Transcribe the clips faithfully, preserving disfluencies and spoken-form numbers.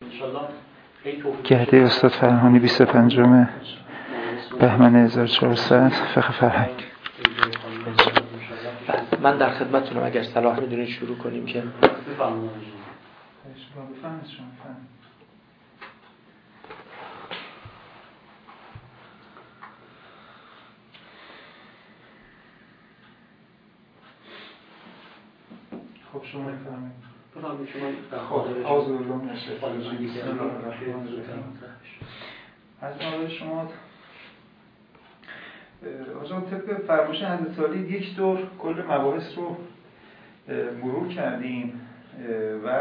گهده استاد فرهانی بیست و پنجم بهمن هزار و چهارصد فقه فرهنگ. من در خدمتتونم، اگر صلاح میدونید شروع کنیم که خب شما بفرمایید. خب آز علوم نشفالوجی بسم الله الرحمن الرحیم. از نظر شما آجان طبق فرمایش حضرت عالی یک دور کل مباحث رو مرور کردیم و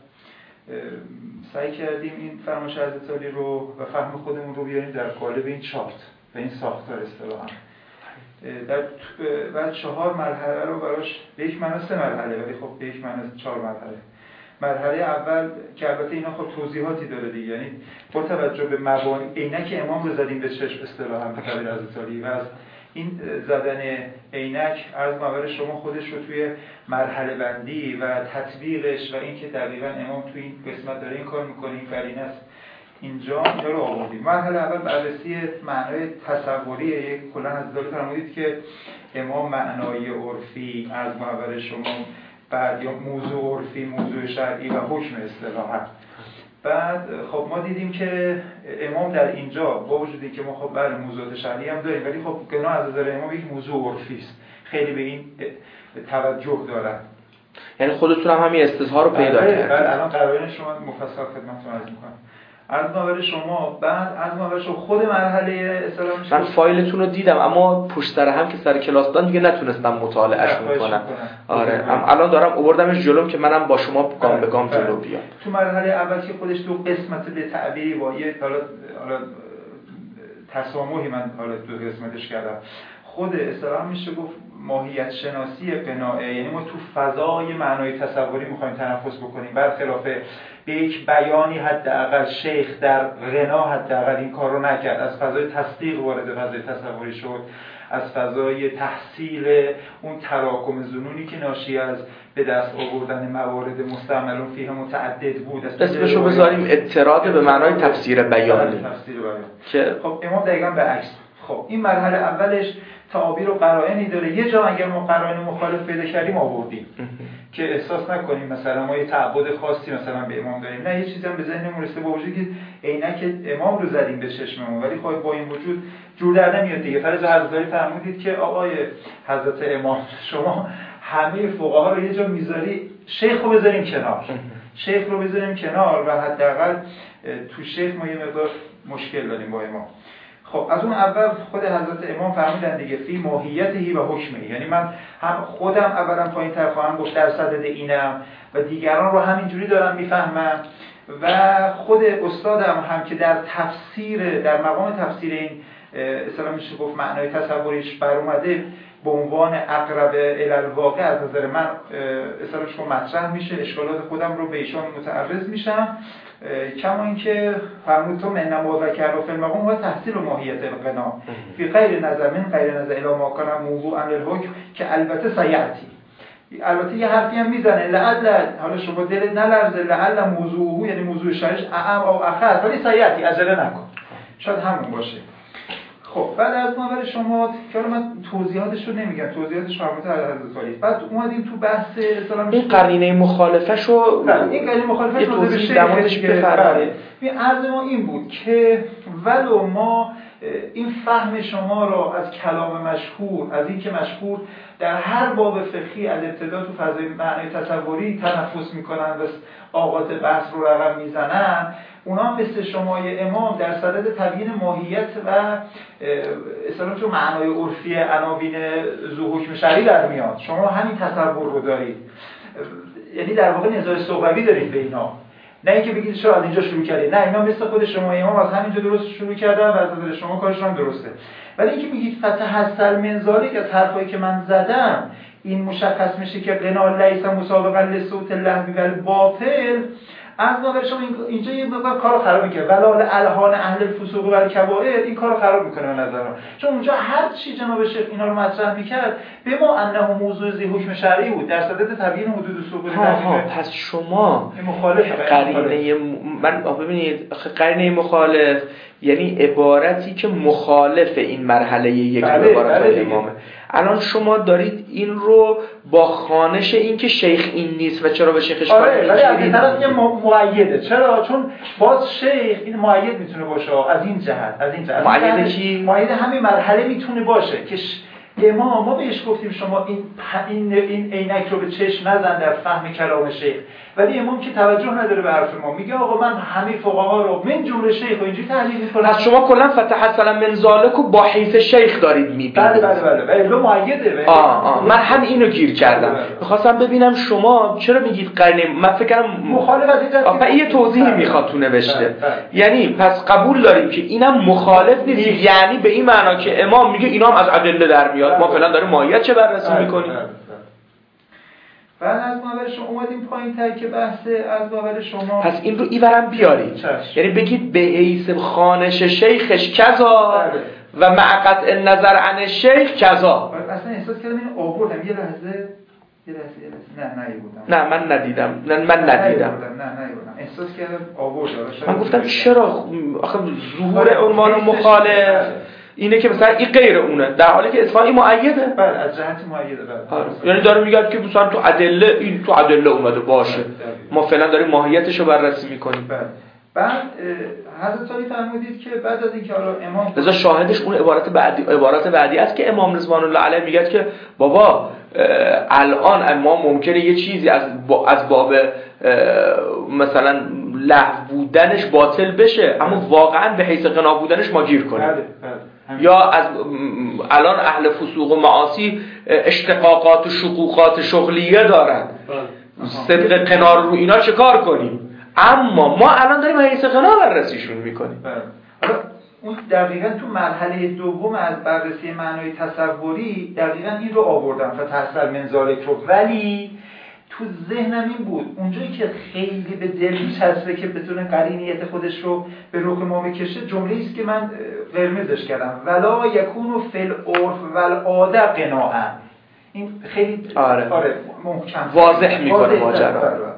سعی کردیم این فرمایش حضرت عالی رو و فهم خودمون رو بیاریم در قالب این چارت و این ساختار اصطلاحاً. در بعد چهار مرحله رو براش به یک معنی سه مرحله، ولی خب به یک معنی چهار مرحله. مرحله اول که البته اینا خب توضیحاتی داره دیگه، یعنی با توجه به مبانی عینک امام رو زدیم به چشم اصطلاحاً به تعبیر حضرت عالی و از این زدن عینک عرض مبر شما خودش رو توی مرحله بندی و تطبیقش و اینکه دقیقاً امام توی این قسمت داره این کار می‌کنه، این فرین است اینجا اینجا رو آوردیم. مرحله اول بررسی معنای تصوری یک کلا از داخل فرمودید که امام معنای عرفی از محور شما بعد یا موضوع عرفی، موضوع شرعی و حکم اصطلاحاً. بعد خب ما دیدیم که امام در اینجا با وجودی که ما خب بر موضوعات شرعی هم داریم، ولی خب گناه از نظر امام یک موضوع عرفی است، خیلی به این توجه دارن. یعنی خودتون هم همین استظهار رو پیدا کردید. بله الان قرائن شما مفصل خدمتتون عرض می‌کنم. از نظر شما بعد از نظر شما خود مرحله اسلام میشه. من فایلتون رو دیدم اما پشت سر هم که سر کلاس دادن دیگه نتونستم مطالعهش کنم. آره ام الان دارم آوردمش جلوم که منم با شما گام به گام جلو بیام. تو مرحله اول که خودش دو قسمت به تعبیری با یه حالا حالا تسامحی من حالا دو قسمتش کردم. خود اسلام میشه گفت ماهیت شناسی قناعه، یعنی ما تو فضای معنای تصوری میخوایم تنفس بکنیم، برخلاف به یک بیانی حداقل شیخ در غنا حداقل این کار رو نکرد، از فضای تصدیق وارد فضای تصوری شد، از فضای تحصیل اون تراکم ظنونی که ناشی از به دست آوردن موارد مستعمل فیه متعدد بود. اسمشو بذاریم اعتراض به معنای تفسیر بیانی. تفسیر بیان. که خب امام دقیقاً به عکس. خب این مرحله اولش تعابیر و قرائنی داره. یه جا اگر ما قرائن مخالف پیدا کردیم آوردیم که احساس نکنیم مثلا ما یه تعبد خاصی مثلا به امام داریم، نه یه چیزی هم به ذهنمون رسیده با وجودی که عینک امام رو زدیم به چشممون، ولی خب با این وجود جور در نمیاد دیگه. فرض حضرت فرمودید که آقای حضرت امام شما همه فقها رو یه جا میذاری، شیخ رو بذاریم کنار، شیخ رو بذاریم کنار و حداقل تو شیخ ما یه مقدار مشکل داریم با امام. خب از اون اول خود حضرت امام فرمودن دیگه فی ماهیتهی و حکمه، یعنی من هم خودم اولا پایین تر خواهم گفت در صدد اینم و دیگران رو همینجوری دارم میفهمم و خود استادم هم که در تفسیر در مقام تفسیر این اصلا میشه گفت معنای تصوریش بر اومده به عنوان اقرب الالواقع از نظر من اصلا شما مطرح میشه، اشکالات خودم رو به ایشان متعرض میشم. کما اینکه فرمود تو من نماز و کرد و فی المقام و تحصیل و ماهیت القنا فی غیر نظر من غیر نظر الی ما کان موضوع عن الحکم که البته سیعتی، البته یه حرفی هم میزنه لعل، حالا شما دلت نلرزه، لعل موضوعه یعنی موضوع شرعش اعم او اخر، ولی سیعتی عجله نکن، شاید همون باشه. خب بعد از نظر شما که من توضیحاتش رو نمیگم، توضیحاتش فرموده حضرت عالی. بعد اومدیم تو بحث اسلام این قرینه مخالفه‌ش رو این قرینه مخالفه‌ش رو توضیح در موردش بفرمایید. این عرض ما این بود که ولو ما این فهم شما را از کلام مشهور، از این که مشهور در هر باب فقهی از ابتدا تو فضای معنای تصوری تنفس میکنن و آغاز بحث رو رقم میزنن، اونا مثل شمای امام در صدد تبیین ماهیت و اصلا تو معنای عرفی عناوین ذو حکم شرعی در میاد. شما همین تصور رو دارید، یعنی در واقع نزاع صحبوی دارید به اینا، نه اینکه بگید چرا از اینجا شروع کردید، نه اینا مثل خود شما امام از همینجا درست شروع کردن و از نظر شما کارشون هم درسته. ولی اینکه میگید فتحصل منزالی از حرفایی که من زدم این مشخص میشه که قنا لیس مسابقا لصوت اللهو و الباطل، از ما برای شما اینجا یه مقدار کارو خراب میکنه ولال الهان اهل الفسوق و الکبائر این کارو خراب میکنه به نظر من، چون اونجا هر چی جناب شیخ اینا رو مطرح میکرد به ما انه موضوع ذی حکم شرعی بود در صدد تبیین حدود سوق ها پس شما قرینه من ببینید قرینه مخالف یعنی عبارتی که مخالف این مرحله یک عبارت امامه. الان شما دارید این رو با خوانش این که شیخ این نیست و چرا به شیخش کار آره ولی از این طرف یه مؤیده. چرا؟ چون باز شیخ این مؤید میتونه باشه از این جهت از این جهت مؤید کی؟ مؤید همین مرحله میتونه باشه که امام ما بهش گفتیم شما این این این عینک رو به چشم نزن در فهم کلام شیخ، ولی امام که توجه نداره به حرف ما، میگه آقا من همه فقها رو من جمله شیخ و اینجوری تحلیل می‌کنم. پس شما کلا فتح مثلا من ذالک و با حیث شیخ دارید می‌بینید. بله بله بله بله لو مؤیده. آه آه من هم اینو گیر کردم. می‌خواستم ببینم شما چرا میگید قرینه، من فکر کنم مخالف از این آفا یه توضیحی میخواد تو نوشته. یعنی پس قبول داریم که اینم مخالف نیست، یعنی به این معنا که امام میگه اینا هم از ادله در میاد، ما فعلا داریم ماهیت چه بررسی می‌کنیم. بعد از باور شما اومدیم پایین تر که بحث از باور شما، پس این رو ایورم بیارید چشم. یعنی بگید به حیث خوانش شیخش کذا و مع قطع نظر عن شیخ کذا. اصلا احساس کردم این آوردم یه لحظه یه لحظه یه لحظه نه نیوردم نه من ندیدم نه من ندیدم نه نیوردم احساس کردم آوردم. من گفتم چرا آخه ظهور عنوان مخالف اینه که مثلا این غیر اونه، در حالی که اصفهانی مؤیده. بله از جهت مؤیده. بله یعنی داره میگه که مثلا تو ادله این تو ادله اومده باشه، ما فعلا داریم ماهیتش رو بررسی میکنیم. بله. بعد حضرت علی فرمودید که بعد از اینکه حالا امام لذا شاهدش اون عبارت بعدی عبارت بعدی است که امام رضوان الله علیه میگه که بابا الان ما ممکنه یه چیزی از از باب مثلا لغو بودنش باطل بشه، اما واقعا به حیث غنا بودنش ما گیر کنیم. بله بله. یا از الان اهل فسوق و معاصی اشتقاقات و شقوقات شغلیه دارن، صدق قنا رو اینا چه کار کنیم؟ اما ما الان داریم حیث غنا بررسیشون میکنیم. حالا اون دقیقاً تو مرحله دوم از بررسی معنای تصوری دقیقاً این رو آوردم فتحصل من ذالک رو، ولی تو ذهنم این بود اونجایی که خیلی به دل میچسبه که بتونه قرینیت خودش رو به رخ ما بکشه، جمله‌ای است که من قرمزش کردم ولا یکونو فی العرف والعاده قناعا. این خیلی آره, آره محکم واضح میکنه ماجرا.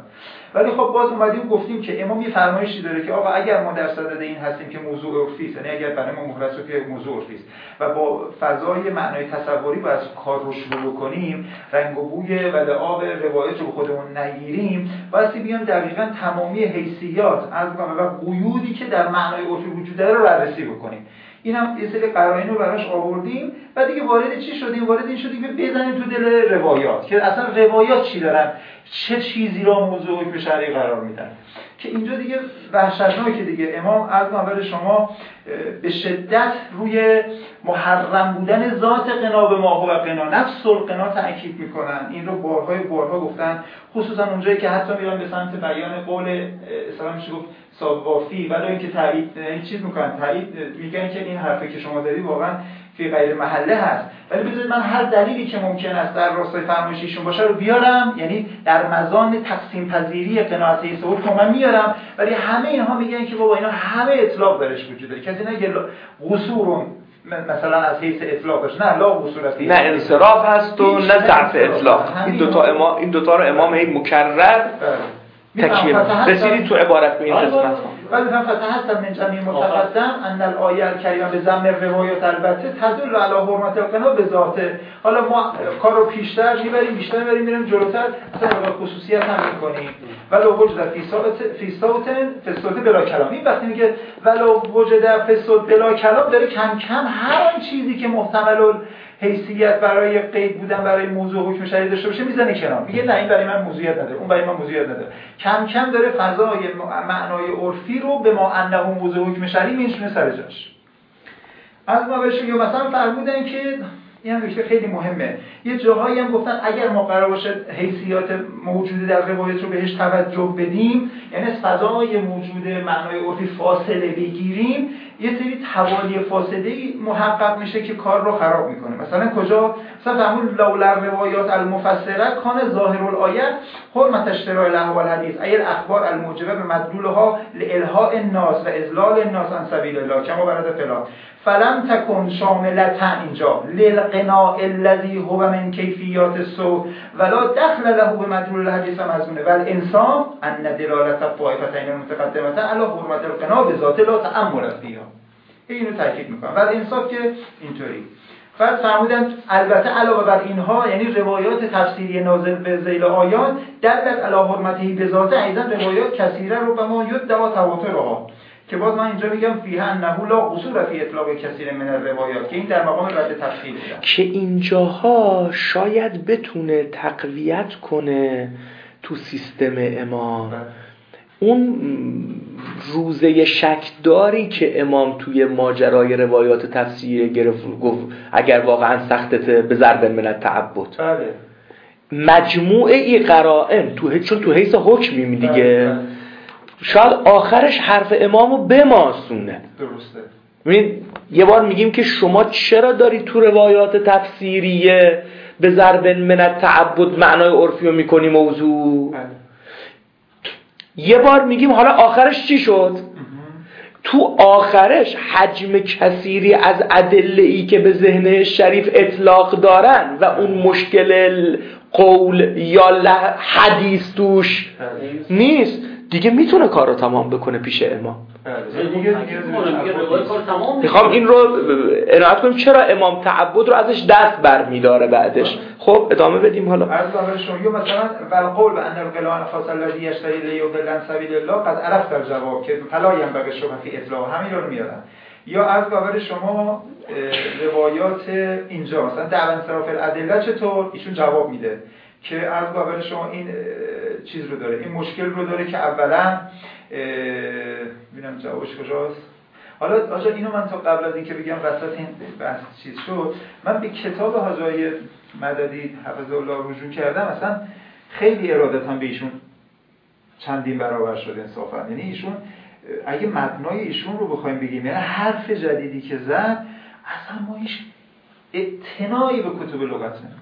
ولی خب باز اومدیم گفتیم که امام یه فرمایشی داره که آقا اگر ما در صدد این هستیم که موضوع عرفی است، یعنی اگر برای ما مختصر که موضوع عرفی است و با فضای معنای تصوری باید کار رو شروع کنیم، رنگ و بوی و لعاب روایت رو خودمون نگیریم، واسه بیان دقیقاً تمامی حیثیات از و قیودی که در معنای عرفی وجود داره رو بررسی بکنیم. اینم یه سری قرائن رو براش آوردیم و دیگه وارد چی شدیم؟ وارد این شدیم که بزنیم تو دل روایات که اصلا روایات چی دارن، چه چیزی را موضوع حکم شرعی قرار میدن، که اینجا دیگه وحشتناکه دیگه. امام عرض اول شما به شدت روی محرم بودن ذات قنا به ما هو قنا، نفس القنا تاکید میکنن. این رو بارهای بارها گفتن، خصوصا اونجایی که حتی میرن به سمت بیان قول اسلام میشه گفت صوافی، ولی اینکه تایید این چیز میکنن، تایید میگن که این حرفی که شما دارید واقعا فی غیر محله هست، ولی بذارید من هر دلیلی که ممکن است در راستای فرمایشیشون باشه رو بیارم، یعنی در مزان تقسیم پذیری قناعت حکم من میارم، ولی همه اینها میگن که بابا اینا همه اطلاق درش وجود داره، کسی نگه قصور مثلا از حیث اطلاق باشه، نه لا قصور است، نه انصراف هست و نه ضعف اطلاق. این دو تا امام این دو تا رو امام هی مکرر تکمیل رسیدید تو عبارت به این قسمت. ولی فتح هستم من جمعی متقدم ان الآیه الکریمه به ضمن روایات البته تدل علی حرمت القنا به ذاته. حالا ما کار رو پیشتر میبریم، بیشتر میبریم، میریم جلوتر، اصلا خصوصیت هم میکنیم. ولو وجد فی صوت فی صوت فی صوت بلا کلام، این وقتی میگه ولو وجد فی صوت بلا کلام داره کم کم هر آن چیزی که محتمل حیثیت برای قید بودن برای موضوع حکم شرعی داشته باشه میزنه کنار، میگه نه این برای من موضوعیت نداره، اون برای من موضوعیت نداره. کم کم داره فضای معنای عرفی رو به ما انه موضوع حکم شرعی میشونه سر جاش. از ما بهش یا مثلا فرمودن که این هم نکته خیلی مهمه. یه جاهایی هم گفتن اگر ما قرار باشه حیثیات موجوده در روایت رو بهش توجه بدیم، یعنی از فضای موجود معنای عرفی فاصله بگیریم، یه سری توالی فاصله محقق میشه که کار رو خراب میکنه. مثلا کجا؟ مثلا فهمون لولا روایات المفسره کان ظاهر الآیه حرمت اشتراء الاحوال الحدیث ای الاخبار الموجبه به مدلولها لالهاء الناس و اذلال الناس عن سبیل الله کما ورد فلان فلم تکن شاملتا اینجا للقناع الذی هو من کیفیات الصوت ولا دخل له به مدلول الحدیث مضمونه و الانسان ان دلالت الطائفتین المتقدمه علی حرمت القناع بذات لا تأمل فیها. اینو تاکید میکنم. و الانصاف که اینطوری. بعد فرمودن البته علاوه بر اینها، یعنی روایات تفسیری نازل به ذیل آیات دلت علی حرمته بذات، ایضا روایات کثیره رو به ما یدعا تواترها، که باز من اینجا میگم فیه انه لا قصور فی اطلاق کثیر من الروایات، که این در مقام رد تفسیر بوده، که اینجاها شاید بتونه تقویت کنه تو سیستم امام اون روزه شکداری که امام توی ماجرای روایات تفسیر گرفت، گفت اگر واقعا سختته به ضرب من التعبد. بله. مجموعه ای قرائن تو، چون تو حیث حکمیم دیگه، بله بله. شاید آخرش حرف امامو بماسونه. درسته. ببین یه بار میگیم که شما چرا داری تو روایات تفسیریه به ضرب من التعبد معنای عرفی رو میکنی موضوع، بله. یه بار میگیم حالا آخرش چی شد؟ تو آخرش حجم کثیری از ادله‌ای که به ذهن شریف اطلاق دارن و اون مشکل قول یا حدیث توش نیست دیگه، میتونه کار رو تمام بکنه پیش امام. میخوام این رو عنایت کنیم چرا امام تعبد رو ازش دست برمی‌داره بعدش. خب ادامه بدیم. حالا از داورشون مثلا والقول به ان القلان خاص الذی یشتری لیضل عن سبیل الله قد عرفت در جواب که فلا ينبغي الشبهه فی اطلاق، همین رو میارن. یا از داور شما روایات اینجا مثلا دعوا انصراف الادله چطور ایشون جواب میده که عرض قابل شما این چیز رو داره، این مشکل رو داره که اولا ببینم جوابش کجاست. حالا آجا اینو من تا قبل از اینکه بگم وسط این بحث چیز شد، من به کتاب حاجی مددی حفظه الله رجوع کردم، مثلا خیلی ارادتاً به ایشون چندین برابر شد انصافا. یعنی ایشون اگه مبنای ایشون رو بخوایم بگیم، یعنی حرف جدیدی که زد اصلا ما هیچ اعتنایی به کتب لغت نمی‌کنیم.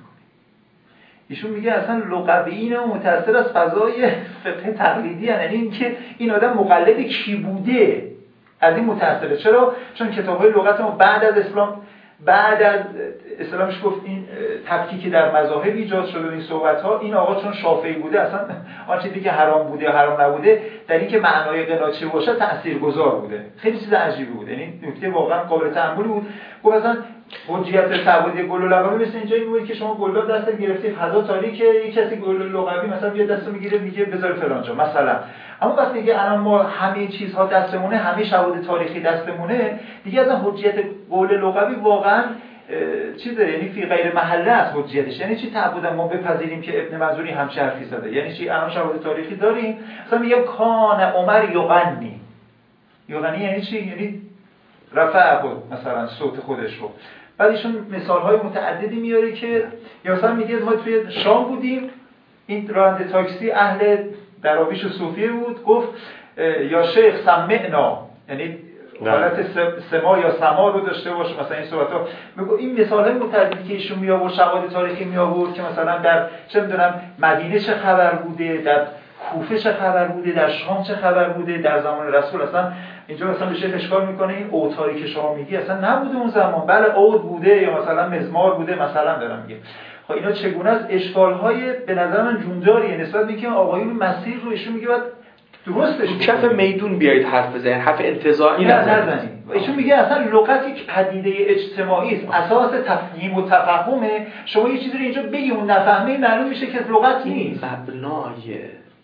ایشون میگه اصلا لغویین و متأثر از فضای فقه تقلیدی هن. یعنی اینکه این آدم مقلد کی بوده از این متأثره. چرا؟ چون کتاب‌های لغت ما بعد از اسلام، بعد از اسلامش گفت این تفکیک در مذاهب ایجاد شده. این صحبت‌ها این آقا چون شافعی بوده اصلا آن چیزی که حرام بوده یا حرام نبوده در اینکه معنای قناع چه باشه تاثیرگذار بوده. خیلی چیز عجیبی بوده. یعنی نکته واقعا قابل تأملی بود. گفت مثلا حجیت تعبدی گل لغوی مثل اینجایی بود که شما گلاب دست گرفتی فضا تاریکه، یک کسی گل لغوی مثلا بیاد دستو میگیره میگه بذار فلان جا مثلا. اما وقتی میگه الان ما همه چیزها دستمونه، همه شواهد تاریخی دستمونه، دیگه اصلا حجیت گل لغوی واقعا چیزه، یعنی فی غیر محله از حجیتش. یعنی چی تعبد ما بپذیریم که ابن منظوری همچه حرفی زده؟ یعنی چی الان شواهد تاریخی داریم؟ مثلا میگه کان عمر یغنی. یغنی یعنی چی؟ یعنی رفع مثلا صوت خودش رو. بعد ایشون مثال‌های متعددی میاره که یا مثلا میگه ما توی شام بودیم، این راننده تاکسی اهل دراویش و صوفیه بود، گفت یا شیخ سمعنا، یعنی حالت سما یا سما رو داشته باشه. مثلا این صحبت‌ها میگه این مثال‌های متعددی که ایشون میآورد، شواهد تاریخی میآورد که مثلا در چه می‌دونم مدینه چه خبر بوده، در کوفه چه خبر بوده، در شام چه خبر بوده، در زمان رسول اصلا اینجا مثلا به شیخ اشکال میکنه این اوتاری که شما میگی اصلا نبوده اون زمان، بله اوت بوده یا مثلا مزمار بوده مثلا دارم میگه. خب اینا چگونه از اشکال‌های به نظر من جونداریه نسبت به اینکه آقایون مسیر رو ایشون میگه بعد درستش کف میدون بیایید حرف بزنید، حرف انتزاعی نزنید. ایشون میگه اصلا لغت یک پدیده اجتماعی است، اساس تفهیم و تفهمه. شما یه چیزی رو اینجا بگی اون نفهمه معلوم میشه که لغت نیست. مبنای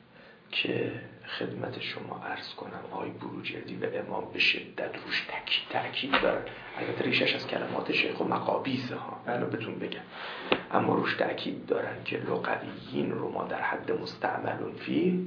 که خدمت شما عرض کنم آقای بروجردی و امام به شدت روش تاکید تاکید دارن. البته ریشش از کلمات شیخ و مقابیسه ها، اینو بهتون بگم، اما روش تاکید دارن که لغویین رو ما در حد مستعملون فی،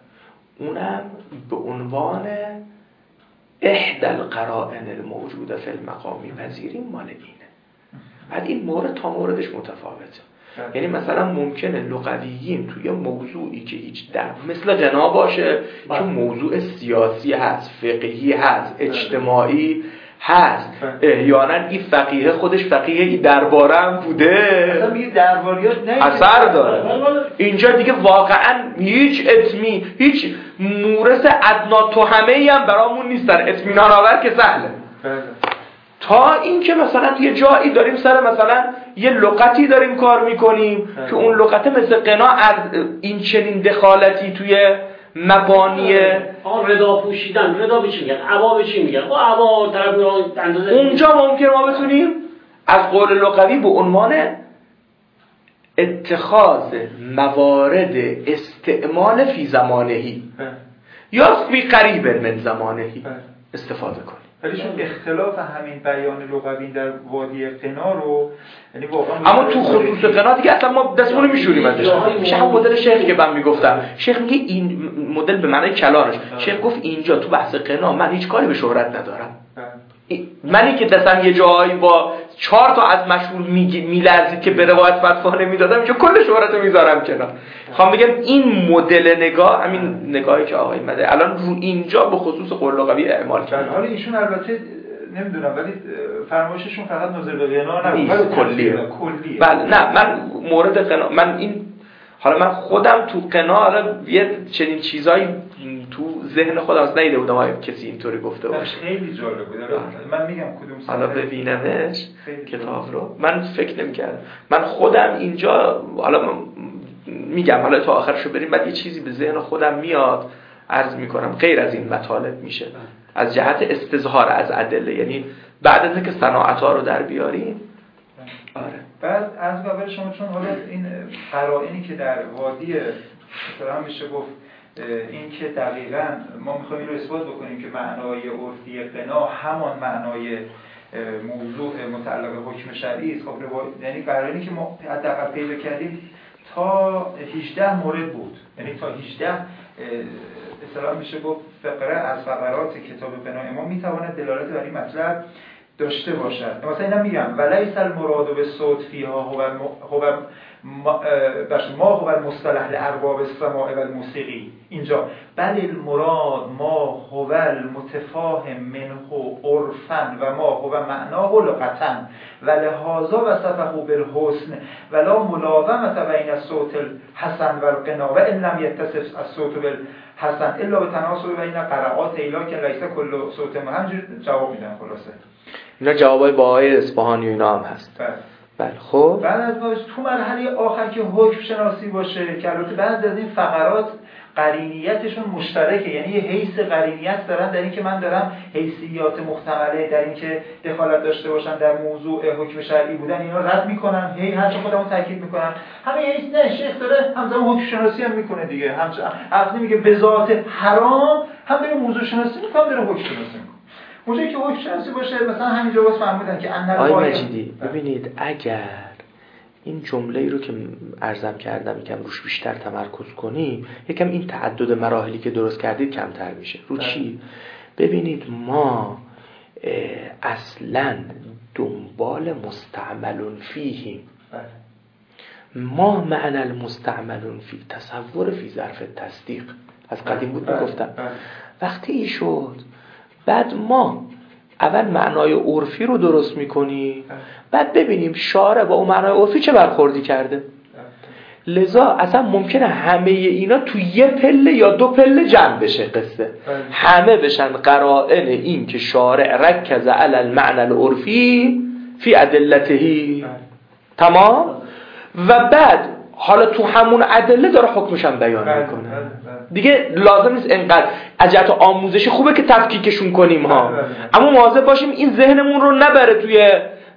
اونم به عنوان احدى القرائن الموجوده فی المقام پذیریم مال اینه. بعد این مورد تا موردش متفاوته. یعنی مثلا ممکنه لغویین توی موضوعی که هیچ در مثل غنا باشه که موضوع سیاسی هست، فقهی هست، اجتماعی هست، احیانا این فقیه خودش فقیه درباره هم بوده، مثلا میگه درباریات نه اثر داره. اینجا دیگه واقعا هیچ اتمی هیچ مورث ادنا تهمه‌ای هم برامون نیستن، اطمینان آور که سهله. تا این که مثلا یه جایی داریم سر مثلا یه لغتی داریم کار میکنیم که اون لغت مثل قنا از این چنین دخالتی توی مبانی آن ردا پوشیدن، ردا به چی میگن؟ عبا به چی میگن؟ او عبا طرف اندازه اونجا ممکن ما بتونیم از قول لغوی به عنوان اتخاذ موارد استعمال فی زمانهی یا فی قریب من زمانهی استفاده کنیم. ولی چون اختلاف همین بیان لغوی در وادی قنا رو یعنی واقعا اما تو خصوص قنا دیگه اصلا ما دستمون میشوریم ازش. میشه همون مدل شیخ که من میگفتم. شیخ میگه این مدل به معنای کلانش. شیخ گفت اینجا تو بحث قنا من هیچ کاری به شهرت ندارم. منی که دستم یه جایی با چهار تا از مشهور میلرزید که به روایت فتوا نمیدادم که کل شهرت رو میذارم کنار. خواهم بگم این مدل نگاه، همین نگاهی که آقای مده الان رو اینجا به خصوص قول لغوی اعمال کرد. حالا ایشون البته نمیدونم ولی فرمایششون فقط نظر به غنا نیست، کلیه. کلیه. بله نه من مورد قنا من این حالا من خودم تو قنا حالا یه چنین چیزایی تو ذهن خودم از نیده بودم آیا کسی اینطوری گفته باشه. خیلی جالب بود. من میگم کدوم سال حالا ببینمش کتاب رو. من فکر نمی‌کردم. من خودم اینجا حالا میگم حالا تا آخرشو بریم بعد یه چیزی به ذهن خودم میاد عرض میکنم غیر از این مطالب میشه از جهت استظهار از ادله، یعنی بعد از اینکه صناعت‌ها رو در بیاریم. آره. بعد از قبل شما چون حالا این قرائنی که در وادی مثلا میشه گفت این که دقیقاً ما میخوایم این رو اثبات بکنیم که معنای عرفی قنا همان معنای موضوع متعلق به حکم شرعی است. خب یعنی قرائنی که ما حداقل پیدا کردیم تا هجده مورد بود، یعنی تا هجده اصطلاحاً میشه گفت فقره از فقرات کتاب قنا ما میتواند دلالت بر این مطلب داشته باشد. مثلا اینا میگم ولیس المراد به صوت فیها هو هو ما هو المصطلح لارباب السماع و الموسیقی اینجا بل المراد ما هو المتفاهم منه عرفا و ما هو معناه لغتا و لهذا وصفه بالحسن ولا ملاومه بین الصوت الحسن و القنا و ان لم يتصف الصوت بالحسن الا بتناسب بین قرعات ایلا که لیس کل صوت همینجوری جواب میدن. خلاصه اینا جوابای با آقای اصفهانی و اینا هم هست. بله بله. خب بعد از تو مرحله آخر که حکم شناسی باشه که البته بعد از این فقرات قرینیتشون مشترکه، یعنی یه حیث قرینیت دارن در این که من دارم حیثیات محتمله در این که دخالت داشته باشن در موضوع حکم شرعی بودن اینا رد میکنم، هی هر چه خودمون تاکید میکنم همه حیث نه شیخ داره همزمان حکم شناسی هم میکنه دیگه، همچنین عقلی میگه به ذات حرام هم داره موضوع شناسی میکنه داره حکم شناسی میکنه. اونجایی که حکم شناسی باشه مثلا همینجا باز فهمیدن که ان آقای مجیدی ببینید اگر این جمله‌ای رو که عرضم کردم یکم روش بیشتر تمرکز کنیم یکم این تعدد مراحلی که درست کردید کمتر میشه. رو چی؟ ببینید ما اصلاً دنبال مستعملون فیهیم. ما معنی المستعملون فی تصور فی ظرف تصدیق از قدیم بود میگفتم. وقتی ای شد بعد ما اول معنای عرفی رو درست میکنیم بعد ببینیم شارع با اون معنای عرفی چه برخوردی کرده. لذا اصلا ممکنه همه اینا تو یه پله یا دو پله جمع بشه قصه، همه بشن قرائن این که شارع رکز علی المعنى العرفی فی ادلتهی. تمام. و بعد حالا تو همون ادله داره حکمش هم بیان میکنه دیگه. لازم نیست انقدر اجت آموزشی خوبه که تفکیکشون کنیم ها، اما مواظب باشیم این ذهنمون رو نبره توی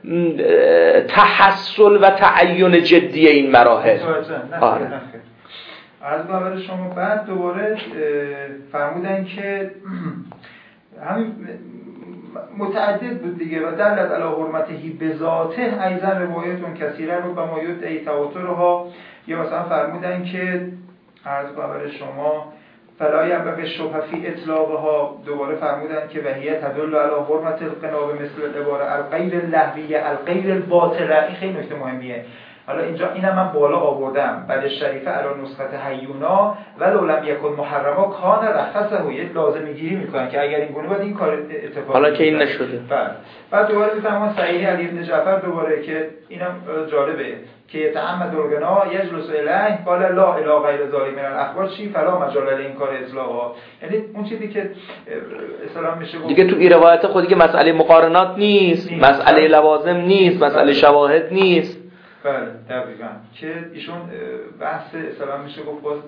تحصل و تعین جدی این مراحل. آره. از باور شما بعد دوباره فرمودن که همین متعدد بود دیگه و دلت علی حرمتهی بذاته ایضا روایتون کثیره رو به ما یدعی تواترها، یا مثلا فرمودن که عرض باور شما فلا ينبغي الشبهه فی اطلاقها. دوباره فرمودن که وهیه تدل علی حرمت القنا به مثل العباره الغیر اللهویه الغیر الباطله. این خیلی نکته مهمیه. حالا اینجا اینم من بالا آوردم بعد شریفه علی نسخه حیونا ولو لم یکن محرما کان رخصه. یه لازمه گیری میکنن که اگر این گونه بود این کار اتفاق حالا که این نشده. بعد بعد دوباره میفهمن صحیح علی بن جعفر دوباره که اینم جالبه که یتعمد الغنا یجلس الیه قال لا اله غیر ذلک من الاخبار چی فلا مجال این کار اطلاقا. یعنی اون چیزی که اسلام میشه دیگه تو این روایت خودی که مسئله مقارنات نیست، نیست. مسئله لوازم نیست، مسئله شواهد نیست. بله دقیقاً که ایشون بحث اسلام میشه گفت باز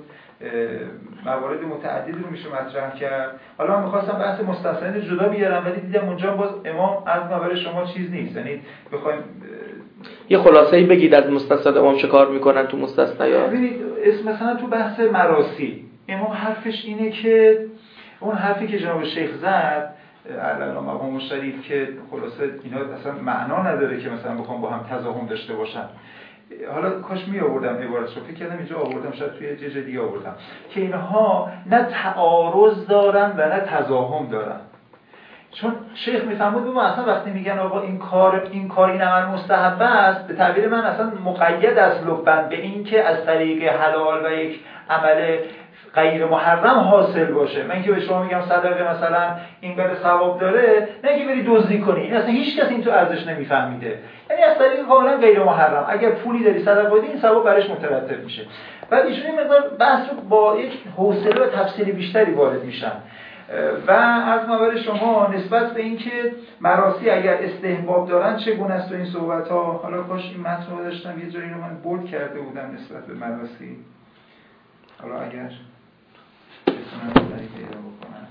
موارد متعددی رو میشه مطرح کرد. حالا من می‌خواستم بحث مستثنی جدا بیارم ولی دیدم اونجا باز امام از برای شما چیز نیست. یعنی بخوایم یه خلاصه‌ای بگید از مستثنا امام چه کار میکنن تو مستثنیات. ببینید اسم مثلا تو بحث مراسی امام حرفش اینه که اون حرفی که جناب شیخ زد علامه مقام شریف که خلاصه اینا اصلا معنا نداره که مثلا بخوام با هم تضاهم داشته باشن. حالا کاش می آوردم عبارتش رو، فکر کردم اینجا آوردم شاید توی یه جای دیگه آوردم که اینها نه تعارض دارن و نه تضاهم دارن. چون شیخ میفهمود ما اصلا وقتی میگن آقا این کار این کار این عمل مستحب است به تعبیر من اصلا مقید است لبن به این که از طریق حلال و یک عمل غیر محرم حاصل باشه. من که به شما میگم صدقه مثلا این بره ثواب داره نه که بری دزدی کنی، این اصلا هیچ کس این تو ارزش نمیفهمیده. یعنی از طریق کاملا غیر محرم اگر پولی داری صدقه بدی این ثواب برش مترتب میشه. بعد ایشون این مقدار بحث رو با یک حوصله و تفصیل بیشتری وارد میشن و از نظر شما نسبت به اینکه مراسی اگر استحباب دارن چگونه است تو این صحبت ها. حالا کاش این متن رو داشتم یه جایی رو من بولد کرده بودم نسبت به مراسی. حالا اگر بتونم سریع پیدا بکنم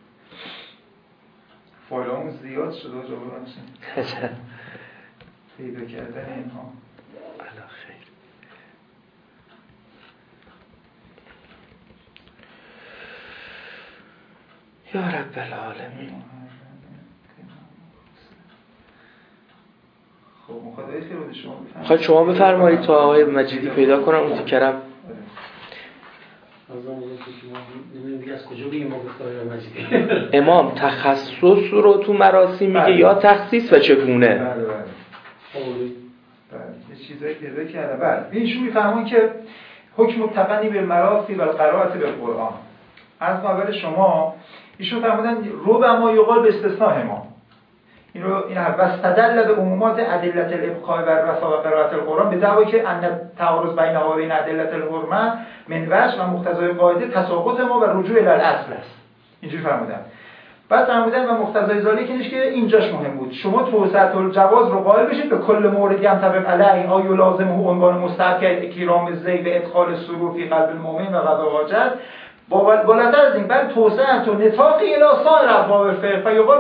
فایلامون زیاد شده جا ببخشید پیدا کردن اینها. الا خیر. یا رب العالمین. خب مخاطبه خیلی بود شما بفرمایید. خواهد شما بفرمایید تا آقای مجیدی پیدا کنم اون تیکرم. امام تخصص رو تو مراسی میگه یا تخصیص و چگونه؟ بله بله. بله یه چیزایی پیدا کرده. بله اینشون میفهمون که حکم متقنی به مراسی و قرائت به قرآن. از قبل شما ایشون فرمودن رو به ما یقال به استثناء ما. این رو این هر واستدل به عمومات ادله الابقاء و الرفع و قرائت القرآن به دعوی که ان تعارض بینها و بین ادله الحرمه من وجه و مقتضای قاعده تساقط ما و رجوع الی الاصل است. اینجوری فرمودن. بعد فرمودن و مقتضای ذالک اینش که اینجاش مهم بود شما توسعه الجواز رو قائل بشید به کل موردی هم طبق علی ها یلازمه عنوان مستحب که اکرام زی و ادخال سرور فی قلب المؤمن و قضا حاجت بالاتر از این بل توسعه و نطاق الی سایر ابواب الفقه فیقال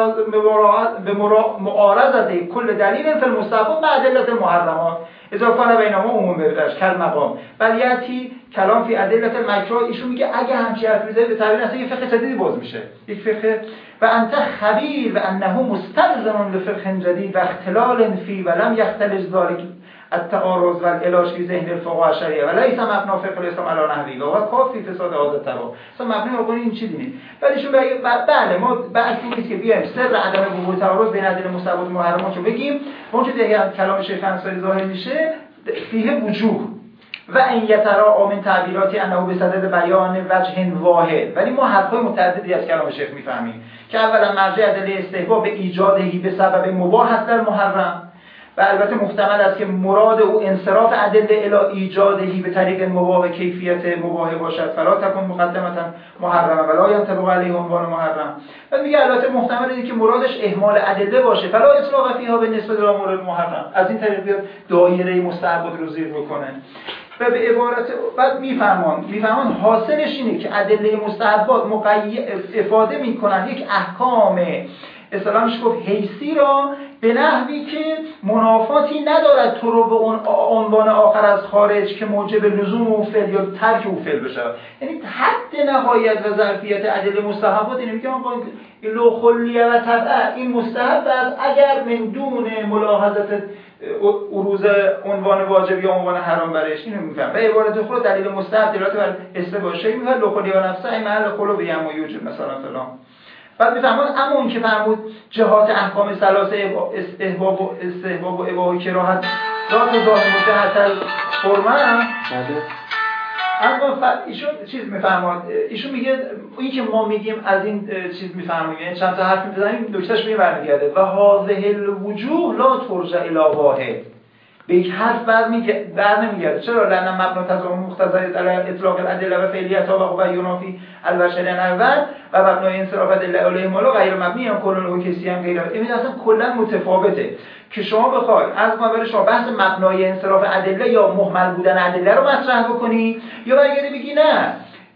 به معارضه کل دلیل فی المستحبات مع ادله المحرمات اذا کان بینهما عموم برداشت کل مقام بل یاتی کلام فی ادله المکروه. ایشون میگه اگه همچین حرفی بزنید به تعبیر اصلا یه فقه جدیدی باز میشه، یک فقه و انت خبیر و انه مستلزم لفقه جدید و اختلال فی و لم یختلج ذلك التعارض و العلاج فی ذهن الفقهاء الشرعیه و لیس مبنا فقه الاسلام علی نحوی و کافی فساد هذا تبع. اصلا مبنی بر این چیزی نیست. ولی ایشون بگه بله ما بحث نیست که بیایم سر عدم وقوع تعارض بین ادله مستحبات و محرمات رو بگیم. اون چیزی که کلام شیخ انصاری ظاهر میشه فیه وجوه و این یترا من تعبیراتی انه به صدد بیان وجه واحد. ولی ما حرفای متعددی از کلام شیخ میفهمیم که اولا مرجع ادله استحباب به ایجادهی به سبب مباح است در محرم و البته محتمل است که مراد او انصراف ادله الی ایجادهی به طریق مباح کیفیت مباح باشد فلا تکن مقدمتا محرمه ولا ينطبق علیه عنوان محرم. و میگه البته محتمل است که مرادش اهمال ادله باشه فلا اطلاق فیها به نسبت الی مورد محرم. از این طریق بیاد دایره مستحبات رو زیر بکنه و به عبارت بعد میفهمون میفهمون حاصلش اینه که ادله مستحبات مقید افاده میکنن یک احکام اسلامش گفت حیثی را به نحوی که منافاتی ندارد تو رو به اون عنوان آخر از خارج که موجب لزوم او فعل یا ترک او فعل بشه. یعنی حد نهایت و ظرفیت ادله مستحبات اینه میگه آقا لو خلیه و طبع این مستحب است اگر من دون ملاحظت عروض عنوان واجب یا عنوان حرام برش اینو میفهم و عبارت اخرى دلیل مستحب دلالت بر استباحه شی میفهم لخلی و نفسه ای محل خلو بیم و یوجب مثلا فلان. بعد میفهمون اما اون که فرمود جهات احکام ثلاثه استحباب و استحباب و اباحه کراهت ذات ظاهر متحتل فرمان اما ایشون چیز میفرماد ایشون میگه این که ما میگیم از این چیز میفرماییم یعنی چند تا حرف میزنیم نکتهش به این برمیگرده و هذه الوجوه لا ترجع الی واحد به یک حرف برمیگرده بر نمیگرده چرا لأن مبنا تضامن مقتضی علی اطلاق الادله و فعلیتها و ینافی البشر الاول و مبنای انصراف ادله علیهم ولا غیر مبنی هم کلون حکیسی هم غیر این اصلا کلا متفاوته که شما بخواید از ما برای شما بحث مبنای انصراف ادله یا مهمل بودن ادله رو مطرح بکنی یا برگردی بگی نه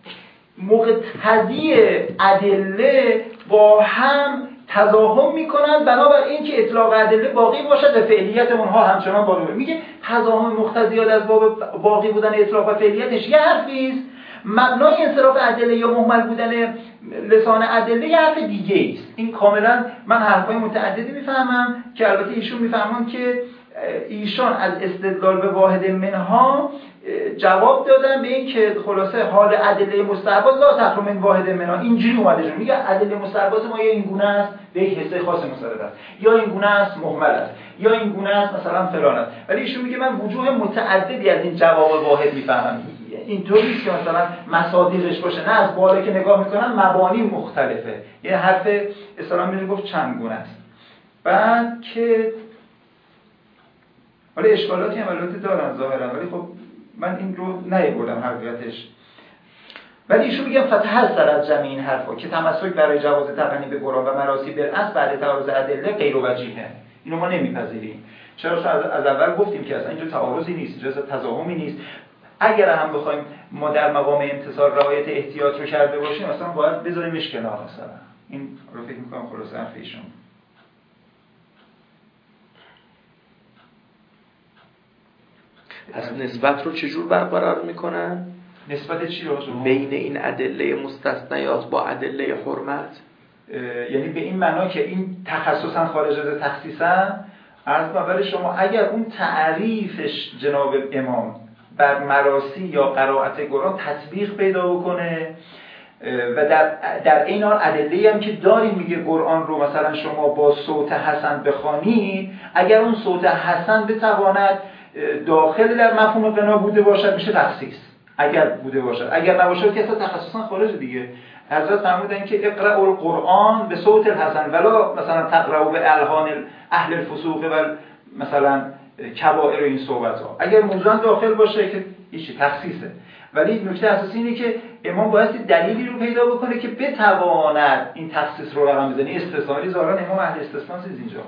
مقتضی ادله با هم تضاهم میکنن بنابر این که اطلاق ادله باقی باشد و فعلیت اونها همچنان باقی باشد. میگه تضاهم مقتضیات از باب باقی بودن اطلاق و فعلیتش یه حرفی است، مبنای انصراف ادله یا مهمل بودن لسان ادله یه حرف دیگه است. این کاملا من حرفای متعددی میفهمم که البته ایشون میفهمن که ایشان از استدلال به واحد منها جواب دادن به این که خلاصه حال ادله مستحبات لا تخرج من واحد منها اینجوری اومده جون میگه ادله مستحبات ما یا این گونه است به یک حصه خاص مسدد است یا این گونه است مهمل است یا این گونه است مثلا فلان است، ولی ایشون میگه من وجوه متعددی از این جواب واحد میفهمم. اینطوری نیست که مثلا مصادیقش باشه، نه از بالا که نگاه میکنن مبانی مختلفه. یه حرف اصلا میشه گفت چند گونه است. بعد که ولی اشکالاتی هم البته دارن ظاهرا، ولی خب من این رو نیاوردم حقیقتش. ولی ایشون میگم فتح سر از جمع این حرفا که تمسک برای جواز تقنی به قرآن و مراسی بالعصر بعد تعارض ادله غیر وجیهه. اینو ما نمیپذیریم. چرا از, از اول گفتیم که اصلا اینجا تعارضی نیست، اینجا تضاهمی نیست. اگر هم بخوایم ما در مقام امتثال رعایت احتیاط رو کرده باشیم مثلا باید بذاریمش کنار مثلا. این رو فکر می‌کنم خلاص حرف ایشون. پس نسبت رو چجور برقرار میکنن؟ نسبت چی رو شما؟ بین این ادله مستثنیات با ادله حرمت، یعنی به این معنا که این تخصصا خارج از تخصیصا. عرض کنم شما اگر اون تعریفش جناب امام بر مراسی یا قرائت قرآن تطبیق پیدا بکنه و در در این حال ادله‌ای هم که داریم میگه قرآن رو مثلا شما با صوت حسن بخوانید، اگر اون صوت حسن بتواند داخل در مفهوم غنا بوده باشد میشه تخصیص. اگر بوده باشد، اگر نباشد که اصلا تخصصا خارج دیگه. حضرت فرمودن که اقرأوا القرآن به صوت الحسن ولا مثلا تقرأوا به الحان اهل الفسوق و مثلا کبائر و این صحبت‌ها. اگر موضوع داخل باشه که هیچ تخصیصه، ولی نکته اساسی اینه که امام باید دلیلی رو پیدا بکنه که بتواند این تخصیص رو رقم بزنه. استثنایی ظاهرا امام اهل استثناء است اینجا.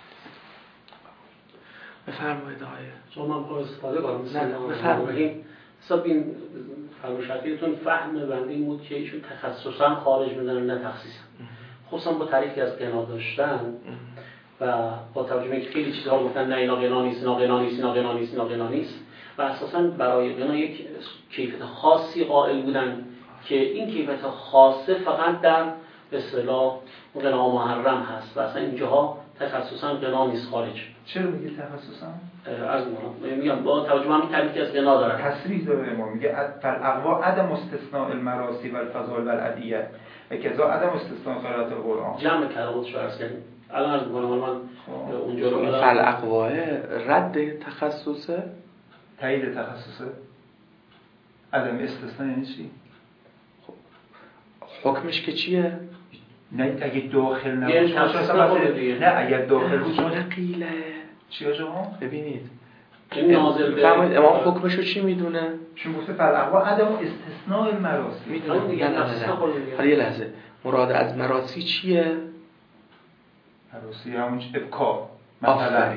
بفرمایید آقای. شما من استفاده کنم. بفرمایید. حساب این فرمایشاتتون فهم بنده این بود که ایشون تخصصا خارج میدونن نه تخصیصا. خصوصا با تعریفی از قنا داشتن و با ترجمه که خیلی چیزها گفتن نه اینا قنا نیست، اینا قنا نیست، اینا قنا نیست، اینا قنا نیست و اساسا برای قنا یک کیفیت خاصی قائل بودن که این کیفیت خاصه فقط در به اصطلاح قنا محرم هست و اصلا اینجاها تخصصا قنا نیست خارج. چرا میگه تخصصا؟ عرض می‌کنم میگم با توجه همین تعریفی از قنا داره. تصریح داره امام میگه فالاقوا عدم استثناء المراسی و الفضائل و الادعیه و کذا عدم استثناء قرائت القرآن. جمع کلماتش رو عرض کردیم. الان عرض می‌کنم من اونجا رو فالاقوا رد تخصصه، تایید تخصصه. عدم استثناء یعنی چی؟ خب حکمش که چیه؟ نه اگه داخل نباشه نه اگر داخل بود شما قیله چی شما ببینید این نازل به امام حکمشو چی میدونه؟ چون گفته فالاقوا عدم استثناء المراسی میدونه دیگه. نه حالا یه لحظه مراد از مراسی چیه؟ مراسی همون ابکار مثلا.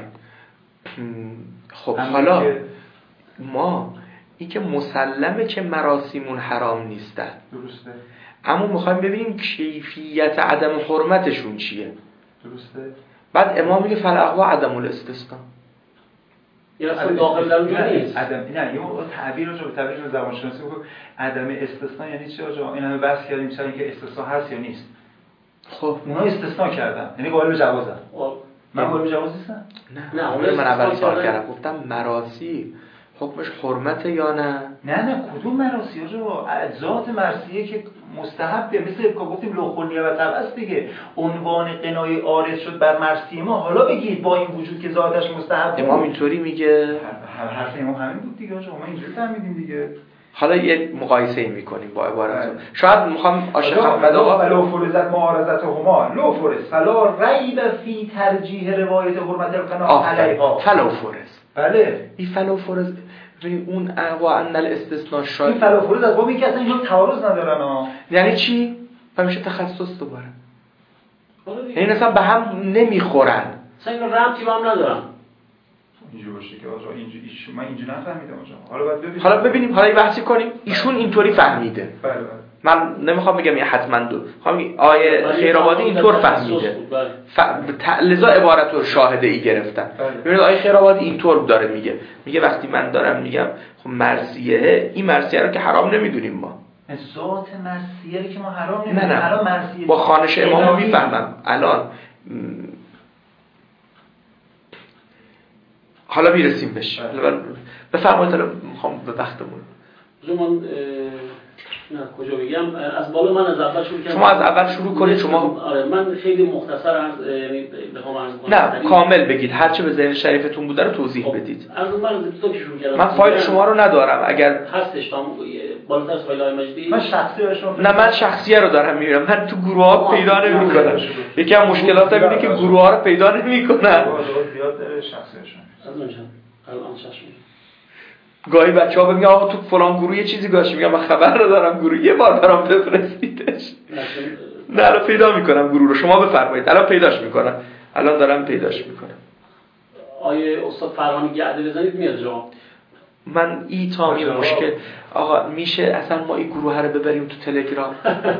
خب حالا ما این که مسلمه که مراسیمون حرام نیستن، درسته، اما میخوایم ببینیم کیفیت عدم حرمتشون چیه. درسته. بعد امام میگه فالاقوا عدم الاستثناء، یا اصلا داخل در اونجا نیست. عدم نه یه تعبیر رو به تعبیر زبان شناسی بگو عدم استثناء یعنی چی آقا؟ این همه بحث کردیم چرا اینکه استثناء هست یا نیست. خب اونا استثناء کردن یعنی قائل به جوازن. من مورد جواز نیستم؟ نه نه من اول سوال کردم گفتم مراسی حکمش حرمت یا نه؟ نه نه کدوم مراسی ها؟ ذات مرثیه که مستحبه، مثل که گفتیم لوخونیه و طبعست دیگه. عنوان قنای عارض شد بر مرثی ما، حالا بگید با این وجود که ذاتش مستحبه. امام اینطوری میگه؟ حرف امام همین بود دیگه آقا، ما اینجوری فهمیدیم دیگه. حالا یه مقایسه می‌کنیم با عبارت. شاید می‌خوام عاشق محمد آقا ولو فرزت معارضتهما لو فرز فلا ریب فی ترجیح روایت حرمت القنا علیها فلو فرز. بله این فلو فرز ببین اون و ان الاستثناء شاید این فلو فرز از بابی که اصلا اینا تعارض ندارن ها. یعنی چی؟ همیشه تخصص دوباره. یعنی اصلا به هم نمیخورن. اصلا اینا ربطی با هم ندارن. اینجوری باشه که آقا اینجوری من اینجوری نفهمیدم آقا. حالا بعد ببینیم. حالا ببینیم، حالا بحثی کنیم. ایشون اینطوری فهمیده. بله بله. من نمیخوام بگم این حتما دو. میخوام بگم آیه خیرآبادی اینطور فهمیده. ف... لذا عبارت رو شاهده ای گرفتن. ببینید آیه خیرآبادی اینطور داره میگه. میگه وقتی من دارم میگم خب مرثیه، این مرثیه رو که حرام نمیدونیم ما. ذات مرثیه رو که ما حرام نمیدونیم. الان مرثیه با خوانش امامو میفهمم. الان حالا میرسیم بهش. بفرمایید الان میخوام به وقتمون. من نه کجا بگم، از بالا من از اول شروع کنم. شما از اول شروع کنید. شما آره من خیلی مختصر عرض یعنی بخوام عرض کنم. نه کامل بگید، هر چه به ذهن شریفتون بوده رو توضیح خب. بدید. از من از تو که شروع کردم. من فایل شما رو ندارم. اگر هستش تام بالاتر از فایل های مجدی. من شخصی شما نه من شخصیه رو دارم میبینم. من تو گروه ها پیدا نمی‌کنم. یکی از مشکلاتم اینه که گروه ها رو پیدا نمی‌کنم. زیاد داره شخصیشون. از اونجا الان شخصی گاهی بچه‌ها میگن آقا تو فلان گروه یه چیزی گاش، میگم من خبر رو دارم گروه یه بار برام بفرستیدش. نه الان پیدا میکنم گروه رو، شما بفرمایید. الان پیداش میکنم، الان دارم پیداش میکنم. آیه استاد فرهانی گرده بزنید میاد جواب. من ای تا می مشکل آقا میشه اصلا ما این گروه رو ببریم تو تلگرام؟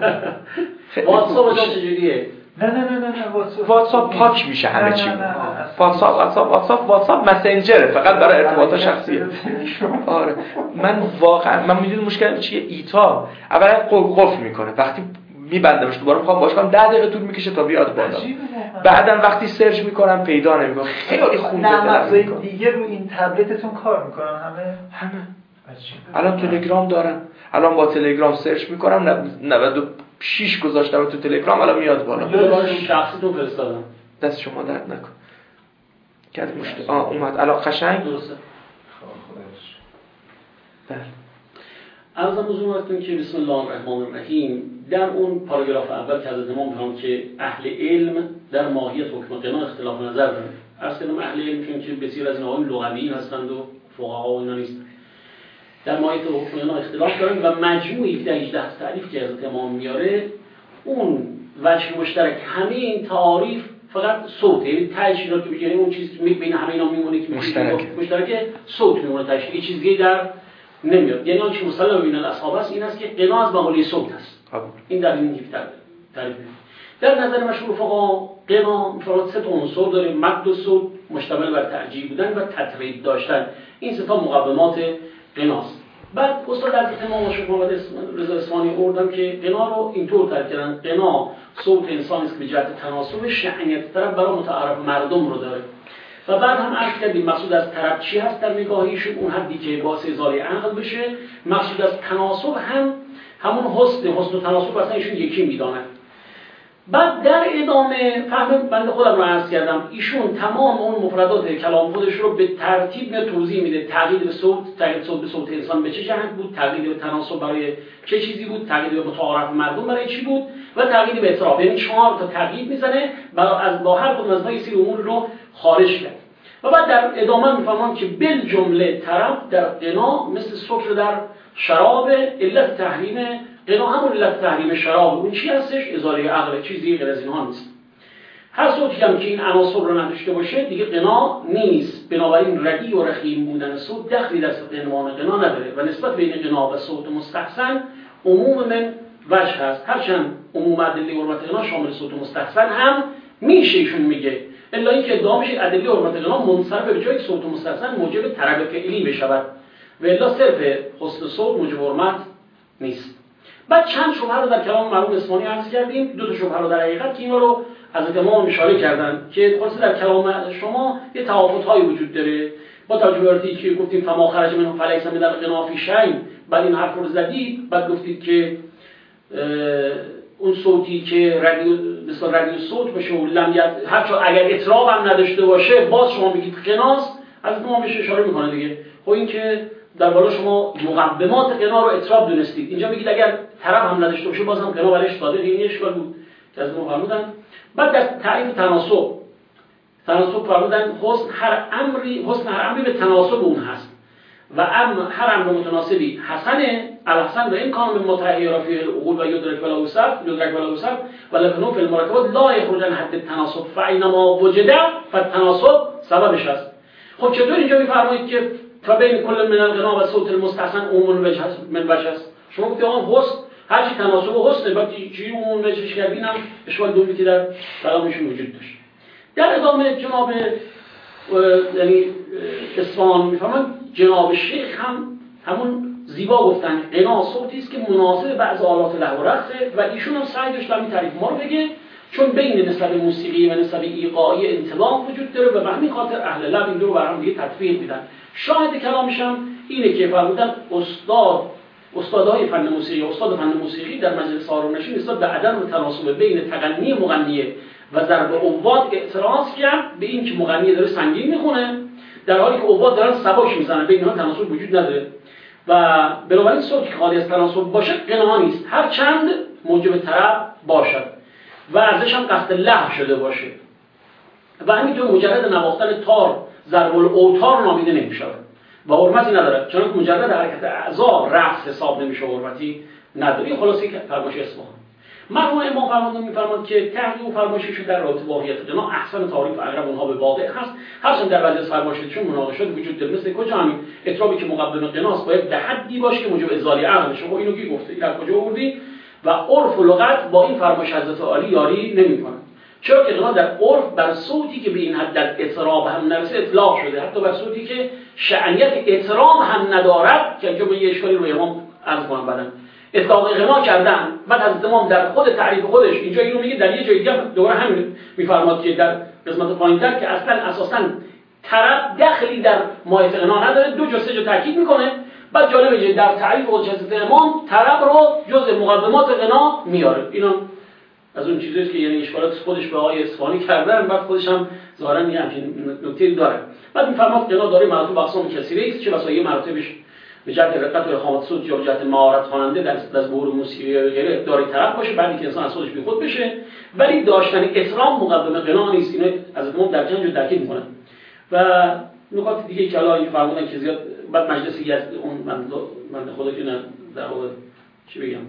واتساپ چجوریه؟ نه نه نه نه واتساپ واتساپ پاک میشه همه چی. واتساپ واتساپ واتساپ واتساپ مسنجره فقط برای ارتباط شخصیه. آره من واقعا من میدونم مشکل چیه. ایتا اولا قفل میکنه، وقتی میبندمش دوباره میخوام باش کنم ده دقیقه طول میکشه تا بیاد بالا. بعدم وقتی سرچ میکنم پیدا نمیکنم. خیلی خونده دلم دیگه رو این تبلتتون کار میکنن همه همه. الان تلگرام دارم، الان با تلگرام سرچ میکنم نود و شش گذاشتم تو تلگرام، الان میاد بالا. من شخصی تو فرستادم. دست شما درد نکن. کرد مشت آ اومد الان قشنگ درسته. خب خودش. بله. عرضم حضورتون که بسم الله الرحمن الرحیم در اون پاراگراف اول که از امام فرمود که اهل علم در ماهیت حکم قنا اختلاف نظر دارن. عرض کردم اهل علم چون که بسیار از اینها لغوی هستند و فقها و اینا نیستن. در ماهیت حکم قنا اختلاف دارن و مجموعی که هجده تعریف که از امام میاره اون وجه مشترک همه این تعاریف فقط صوت، یعنی تهش را که بگیریم اون چیزی که بین همه اینا میمونه که مشترک مشترک صوت میمونه تهش، هیچ چیز دیگه در نمیاد. یعنی آنچه مسلم بین الاصحاب است این است که قنا از مقوله صوت است. این در این گیفتر تعریف در نظر مشهور فقها قنا میفرماد سه تا عنصر داره: مد و صوت، مشتمل بر تعجیل بودن و تطریب داشتن. این سه تا مقومات قناست. بعد استاد از امام مشهور محمد رضا اصفهانی آوردن که قنا رو اینطور تعریف کردن: قنا صوت انسانی است که به جهت تناسب شأنیت طرف برای متعارف مردم رو داره. و بعد هم عرض کردیم مقصود از طرب چی هست در نگاهیشون، اون حدی که باعث ازاله عقل بشه. مقصود از تناسب هم همون حسن حسن و تناسب اصلا ایشون یکی میدانن. بعد در ادامه فهم بنده خودم رو عرض کردم ایشون تمام اون مفردات کلام خودش رو به ترتیب میاد توضیح میده: تقیید به صوت، تقیید صوت به صوت انسان به چه جهت بود، تقیید به تناسب برای چه چیزی بود، تقیید به متعارف مردم برای چی بود و تقیید به اطراف. یعنی چهار تا تقیید میزنه برای از با هر کدوم از این سری امور رو خارج کرد. و بعد در ادامه میفهمم که بل جمله طرب در قنا مثل سکر در شراب، علت تحریم قنا همون علت تحریم شراب اون چی هستش؟ ازاله عقل، چیزی غیر از اینها نیست. هر صوتی هم که این عناصر رو نداشته باشه دیگه قنا نیست. بنابراین ردی و رخیم بودن صوت دخلی در عنوان قنا نداره و نسبت بین قنا و صوت مستحسن عموم من وجه هست. هرچند عموم ادله حرمت قنا شامل صوت مستحسن هم میشه ایشون میگه، الا اینکه ادعا میشه ادله حرمت قنا منصرف به جای صوت مستحسن موجب طرب فعلی بشود و الا صرف حسن صوت موجب حرمت نیست. بعد چند شبهه رو در کلام مرحوم اصفهانی عرض کردیم، دو تا شبهه رو در حقیقت که اینا رو حضرت امام اشاره کردن که خلاصه در کلام شما یه تفاوت‌هایی وجود داره. با توجه که گفتیم فما خرج من فلیس من الغنا فی شیء، بعد این حرف رو زدید، بعد گفتید که اون صوتی که رادیو مثل رادیو صوت باشه و لم هرچند اگر اطراب هم نداشته باشه باز شما میگید غناست. حضرت امام بهش اشاره میکنه دیگه. خب این که در بالا شما مقومات غنا رو اطراب دونستید، اینجا میگید اگر طرب هم نداشته باشه باز هم غنا برایش صادق، این اشکال بود که از ما فرمودن. بعد در تعریف تناسب تناسب فرمودن حسن هر امری حسن هر امری به تناسب اون هست و ام هر امر متناسبی حسنه الحسن و این کان به متحیر فی العقول و یدرک ولا یوسف یدرک ولا یوسف ولکنه فی المرکبات لا یخرجن حد تناسب فینما وجد فالتناسب سببش است. خب چطور اینجا میفرمایید که فبین کل من الغنا و صوت المستحسن عموم وجه من وجه است؟ شما گفتید آن حسن هر چی تناسب و حسن بعد چی عموم وجهش کردین هم اشکال دومی که در کلامشون وجود داشت. در ادامه جناب یعنی اصفهان میفهمن جناب شیخ هم همون زیبا گفتن غنا صوتی است که مناسب بعض آلات له و رقصه و ایشون هم سعی داشت همین تعریف ما رو بگه، چون بین نسبت موسیقی و نسبت ایقاعی انطباق وجود داره و به همین خاطر اهل لب این دو رو بر هم دیگه تطبیق میدن. شاهد کلامش هم اینه که فرمودن استاد استادای فن موسیقی استاد فن موسیقی در مجلس هارون الرشید نسبت به عدم تناسب بین تغنی مغنیه و ضرب اواد اعتراض کرد به این که مغنی داره سنگین میخونه در حالی که اواد دارن سباش میزنن، بین اینها تناسب وجود نداره و بنابراین صوتی که خالی از تناسب باشه غنا نیست، هر چند موجب طرب باشد و ارزش هم قصد لحو شده باشه و همینطور مجرد نواختن تار ضرب الاوتار نامیده نمیشود و حرمتی نداره، چون مجرد حرکت اعضا رقص حساب نمیشه، حرمتی نداره. خلاصی که فرمایش اصفهان مرحوم امام فرمانده میفرماد که تحقیق و فرمایششون در رابطه با واقعیت غنا احسن تعریف اقرب اونها به واقع هست، هرچند در بعضی از فرمایشاتشون مناقشات وجود داره، مثل کجا همین اطرابی که مقدم غناست باید به حدی باشه که موجب ازاله عقل بشه. اینو کی گفته؟ این از کجا آوردی؟ و عرف و لغت با این فرمایش حضرت عالی یاری نمیکنه، چرا که غنا در عرف بر صوتی که به این حد در اطراب هم نرسه اطلاق شده، حتی بر صوتی که شأنیت اطراب هم ندارد که اینجا به یه اشکالی رو امام عرض کنم بعدن اطلاق غنا کردن. بعد حضرت امام در خود تعریف خودش اینجا اینو میگه، در یه جای دیگه دوباره همین میفرماد که در قسمت پایین‌تر که اصلا اساساً طرب دخلی در مایه غنا نداره، دو جا سه جا تاکید میکنه. بعد جالبه در تعریف خودش حضرت امام طرب رو جزء مقدمات غنا میاره. اینا از اون چیزایی که یعنی اشکالات خودش به آقای اصفهانی کردن، بعد خودش هم ظاهرا یه همچین نکته داره. بعد میفرماد غنا داره مراتب اقسام کثیره است، چه بسا یه مراتبش به جهت رقت و اقامت صوت یا به جهت مهارت خواننده در از ظهور موسیقی و غیره داره طرب باشه، بعدی که انسان از خودش بیخود بشه، ولی داشتن اطراب مقدمه غنا نیست. اینو از امام در جنج تاکید میکنه و نکات دیگه که الان فرمودن که زیاد بعد مجلسی از اون من من خدا که در واقع چی بگم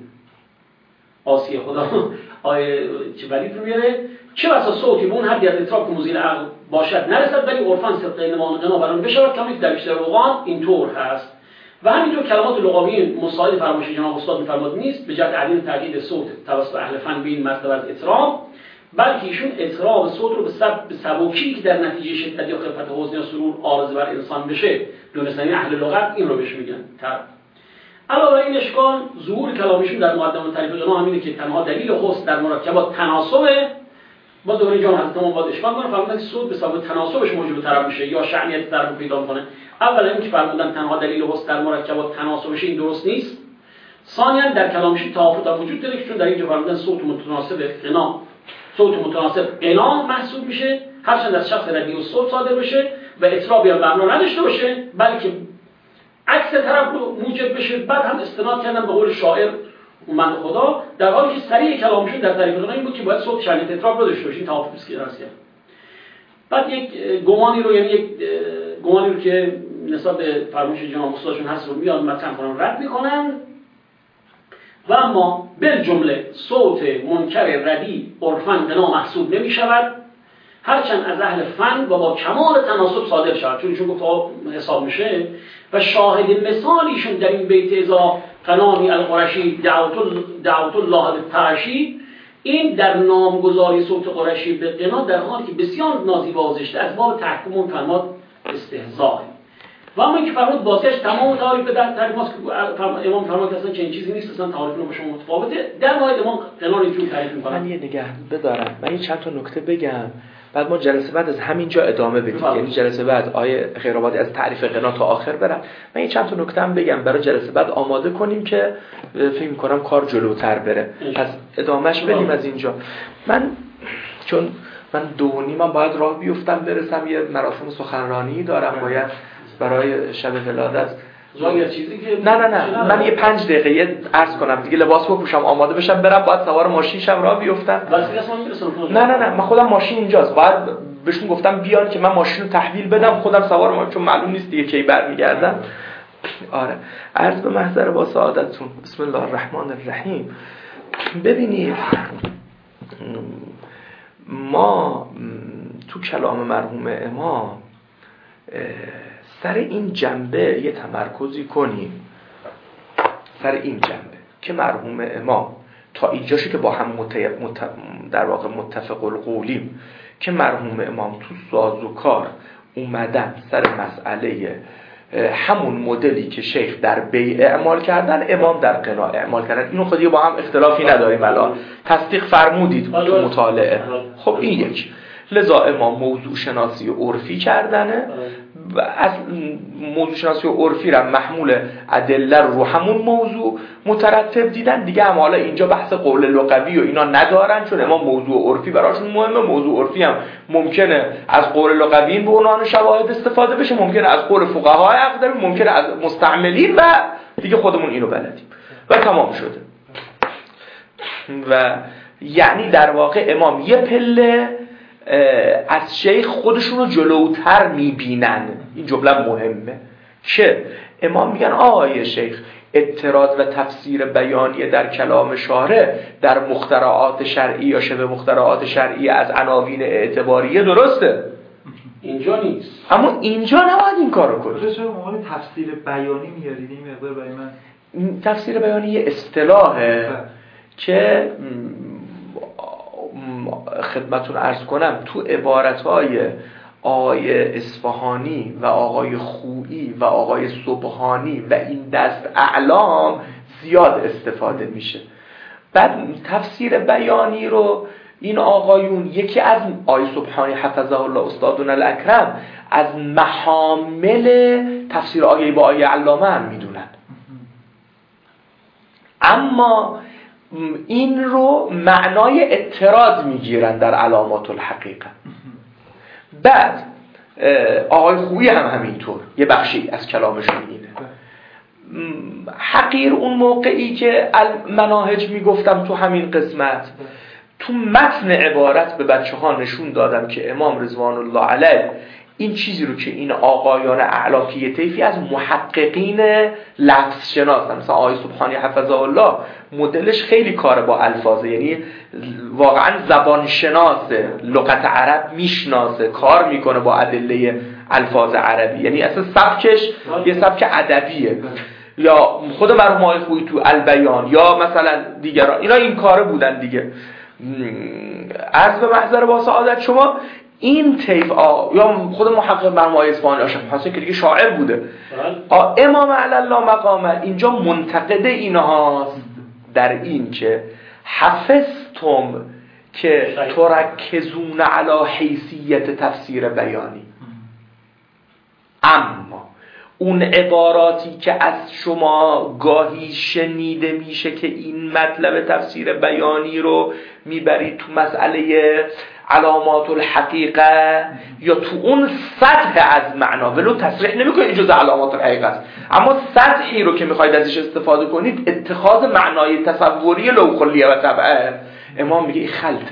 آسیه خدا آیه چه ولی رو میاره، چه بسا صوتی به اون حدی از اطراب که مزیل عقل باشد نرسد ولی عرفاً صدق نمان غنا بران بشود، کما که در بیشتر اوقات اینطور هست. و همینطور کلمات لغوی مساعد فرمایش جناب استاد می‌فرماد نیست به جهت عدم تاکید صوت توسط اهل فن به این مرتبه از اطراب، بلکه ایشون اطراب صوت رو به سبب به سبکی که در نتیجه شدت یا خفت حزن یا سرور عارض بر انسان بشه دونستن اهل لغت این رو بهش میگن طرب. علاوه این اشکال ظهور کلامشون در مقدمه تعریف غنا همینه که تنها دلیل حسن در مرکبات تناسبه. با دوره جان حضرت امام باید اشکال کنه فرمودن که صوت به سبب تناسبش موجب طرب میشه یا شأنیت طرب پیدا کنه. اولا اینکه فرمودن تنها دلیل حسن در مرکبات تناسبش این درست نیست. ثانیا در کلامشون تفاوت وجود داره چون در اینجا فرمودن صوت متناسب غنا صوت متناسب غنا محسوب میشه هرچند از شخص ردیع و صوت صادر بشه و اطرابی هم معنا نداشته باشه، بلکه عکس طرف رو موجب بشه. بعد هم استناد کردن به قول شاعر من خدا در حالی که سریع کلامشون در تعریف غنا این بود که باید صوت شأنیت اطراب رو داشته باشه. این توافق است که درست کرد. بعد یک گمانی رو یعنی یک گمانی رو که نسبت به فرمایش جناب استادشون هست رو میاد مطرح کنن رد میکنن و اما بالجمله صوت منکر ردیع عرفاً غنا محسوب نمی شود هرچند از اهل فن و با کمال تناسب صادر شود، چون چون گفت حساب میشه. و شاهد مثالیشون در این بیت ازا قنانی القرشی دعوت الله بالتعشی، این در نامگذاری صوت قرشی به غنا در حالی که بسیار نازیبا و زشته از باب تحکم فرماد استهزاء. و اما اینکه فرمود بازگشت تمام تعاریف در تعریف ماست که امام فرمود اصلا چنین چیزی نیست، اصلا تعاریف با شما متفاوته. در نهایت امام قنان اینجوری تعریف می‌کنه. من یه نگاه بدارم، من یه چند تا نکته بگم، بعد ما جلسه بعد از همینجا ادامه بدیم. یعنی جلسه بعد آیه خیرآبادی از تعریف غنا تا آخر برم. من یه چند تا نکته هم بگم برای جلسه بعد آماده کنیم که فکر می‌کنم کار جلوتر بره. پس ادامهش بدیم از اینجا. من چون من دو نیمم باید راه بیفتم برسم، یه مراسم سخنرانی دارم باید برای شب ولادت. یه چیزی که نه نه نه من یه پنج دقیقه یه عرض کنم دیگه، لباس بپوشم آماده بشم برم، باید سوار ماشین شم راه بیفتم. نه نه نه من خودم ماشین اینجاست، باید بهشون گفتم بیان که من ماشین رو تحویل بدم خودم سوار ماشین، چون معلوم نیست دیگه کی برمیگردم. آره عرض به محضر با سعادتتون. بسم الله الرحمن الرحیم. ببینید ما تو کلام مرحوم امام سر این جنبه یه تمرکزی کنیم، سر این جنبه که مرحوم امام تا اینجاشو که با هم مت... مت... در واقع متفق القولیم که مرحوم امام تو ساز و کار اومدن سر مسئله همون مدلی که شیخ در بیع اعمال کردن امام در قنا اعمال کردن، اینو خودی با هم اختلافی نداریم الان، تصدیق فرمودید تو مطالعه. خب این یک، لذا امام موضوع شناسی و عرفی کردنه و از موضوع شناسی و عرفی را محمول ادله رو همون موضوع مترتب دیدن دیگه. هم حالا اینجا بحث قول لغوی و اینا ندارن، چون امام موضوع عرفی براشون مهمه. موضوع عرفی هم ممکنه از قول لغویین به عنوان شواهد استفاده بشه، ممکنه از قول فقهای اقدمی، ممکنه از مستعملین و دیگه خودمون اینو بلدیم و تمام شده. و یعنی در واقع امام یه پله از شیخ خودشون رو جلوتر میبینن. این جمله مهمه که امام میگن آقای شیخ اعتراض و تفسیر بیانیه در کلام شارع در مخترعات شرعی یا شبه مخترعات شرعی از عناوین اعتباریه درسته، اینجا نیست. اما اینجا نباید این کارو کنید. چرا عنوان تفسیر بیانی میارید؟ این مقدار برای من تفسیر بیانی یه اصطلاحه که خدمتون عرض کنم تو عبارتهای آقای اصفهانی و آقای خویی و آقای سبحانی و این دست اعلام زیاد استفاده میشه. بعد تفسیر بیانی رو این آقایون، یکی از آقای سبحانی حفظه الله استادون الاکرم، از محامل تفسیر آیه با آیه علامه هم میدونن، اما این رو معنای اعتراض میگیرن در علامات الحقیقه. بعد آقای خویی هم همینطور، یه بخشی از کلامشون اینه. حقیر اون موقعی که المناهج میگفتم تو همین قسمت تو متن عبارت به بچه ها نشون دادم که امام رضوان الله علیه این چیزی رو که این آقایان اعلاکی طیفی از محققین لفظ شناس، مثلا آقای سبحانی حفظه الله مدلش خیلی کار با الفاظه، یعنی واقعا زبان شناسه، لغت عرب میشناسه، کار میکنه با ادله الفاظ عربی، یعنی اصلا سبکش یه سبک ادبیه. یا خود مرحوم آقای خویی تو البیان یا مثلا دیگران اینا این کاره بودن دیگه. عرض به محضر با سعادت شما این طیف آ... یا خود محقق مرحوم آقای اصفهانی آشف حسین که دیگه شاعر بوده، آ... امام علی الله مقامه اینجا منتقد اینهاست در این که حفظتم که ترکزون علی حیثیت تفسیر بیانی، اما اون عباراتی که از شما گاهی شنیده میشه که این مطلب تفسیر بیانی رو میبرید تو مسئله علامات الحقیقه یا تو اون سطح از معنا، ولو تصریح نمیکنید این جزء علامات الحقیقه است، اما سطحی رو که میخواید ازش استفاده کنید اتخاذ معنای تصوری لوخلیه و طبعه. امام میگه این خلطه،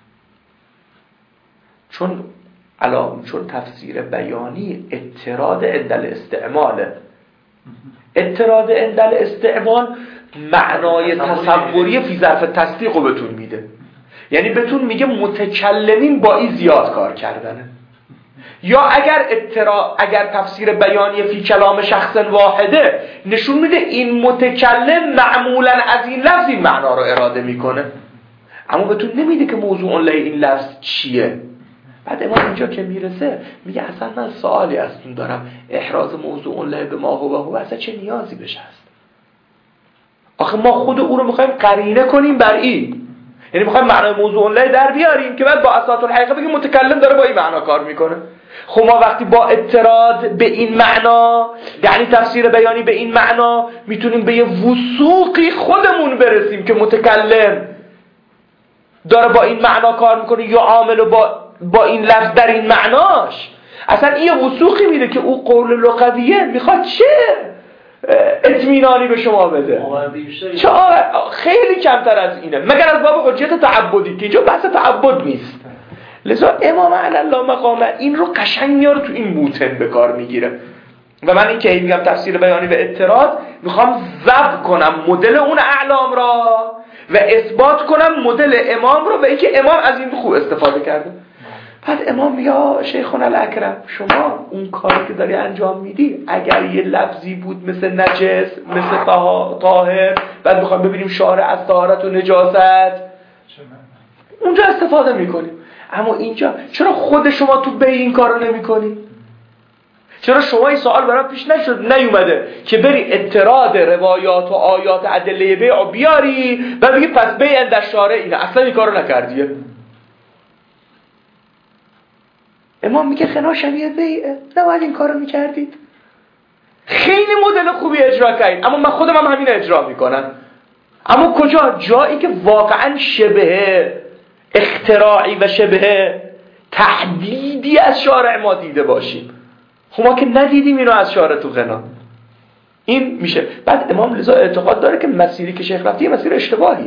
چون علام چون تفسیر بیانی اعتراض عندل استعماله، اعتراض عندل استعمال معنای تصوری فی ظرف تصدیق رو بهتون میده، یعنی بهتون میگه متکلمین با این زیاد کار کردنه. یا اگر اعتراض اگر تفسیر بیانی فی کلام شخص واحده نشون میده این متکلم معمولا از این لفظ این معنا رو اراده میکنه، اما بهتون نمیده که موضوع له این لفظ چیه. بعد امام اینجا که میرسه میگه اصلا من سوالی ازتون دارم، احراز موضوع الله به ما هو هو اصلا چه نیازی بشه هست؟ آخه ما خود او رو میخوایم قرینه کنیم بر این، یعنی میخوایم معنای موضوع الله در بیاریم که بعد با اساس الحقیقه بگیم متکلم داره با این معنا کار میکنه. خب ما وقتی با اعتراض به این معنا، یعنی تفسیر بیانی به این معنا، میتونیم به یه وثوقی خودمون برسیم که متکلم داره با این معنا کار میکنه یا عامل با با این لفظ در این معناش. اصلا این یه وثوقی میده که او قول لغویه میخواد چه اطمینانی به شما بده. چه خیلی کمتر از اینه، مگر از باب حجیت تعبدی که اینجا بحث تعبد نیست. لذا امام علی الله مقامه این رو قشنگ میاره تو این موتن به کار میگیره. و من این که میگم تفسیر بیانی و اعتراض، میخوام ضبط کنم مدل اون اعلام را و اثبات کنم مدل امام رو و اینکه امام از این خوب استفاده کرده. بعد امام میگه شیخنا الاکرم، شما اون کاری که داری انجام میدی اگر یه لفظی بود مثل نجس، مثل طاهر، بعد میخوام ببینیم شارع از طهارت و نجاست، اونجا استفاده میکنیم. اما اینجا چرا خود شما تو بی این کارو نمیکنی؟ چرا شما این سوال برام پیش نشد نیومده که بری اعتراض روایات و آیات ادله بیع بیاری و بگی پس بیع اند شارع اینه، اصلا این کارو نکردیه. امام میگه خنا شبیه بیعه، نباید این کارو میکردید. خیلی مدل خوبی اجرا کردید، اما من خودم هم همین اجرا میکنم. اما کجا؟ جایی که واقعا شبه اختراعی و شبه تحدیدی از شارع ما دیده باشیم. خب ما که ندیدیم اینو از شارع تو غنا. این میشه. بعد امام لذا اعتقاد داره که مسیری که شیخ رفتی مسیر اشتباهیه،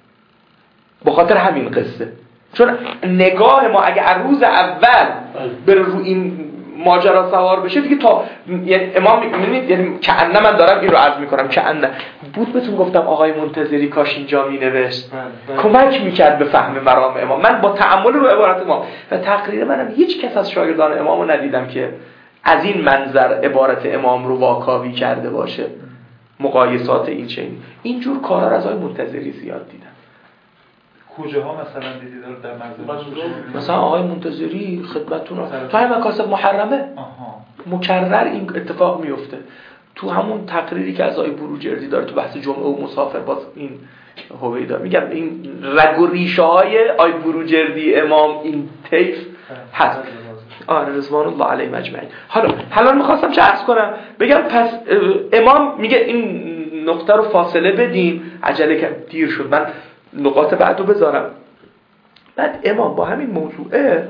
به خاطر همین قصه. چون نگاه ما اگه از روز اول بره رو این ماجرا سوار بشه دیگه تا یعنی امام میبینید، یعنی کأنه من دارم این رو عرض میکنم کأنه بود بهتون گفتم آقای منتظری کاش اینجا مینوشت کمک میکرد به فهم مرام امام. من با تأمل رو عبارت امام و تقریر منم هیچ کس از شاگردان امامو ندیدم که از این منظر عبارت امام رو واکاوی کرده باشه. مقایسات این چنین اینجور کارا از آقای منتظری زیاد دیدم. کجاها مثلا دیدید در مغزه؟ مثلا آقای منتظری خدمتتون تو همین مکاسب محرمه آها. مکرر این اتفاق میفته. تو همون تقریری که از آقای بروجردی داره تو بحث جمعه و مسافر، باز این هویدا میگم این رگ و ریشه های آقای بروجردی امام این طیف هست. آره رضوان الله علیه مجمعین. حالا حالا میخواستم چه عرض کنم، بگم پس امام میگه این نقطه رو فاصله بدیم، عجله که دیر شد، من نقاط بعدو بذارم. بعد امام با همین موضوعه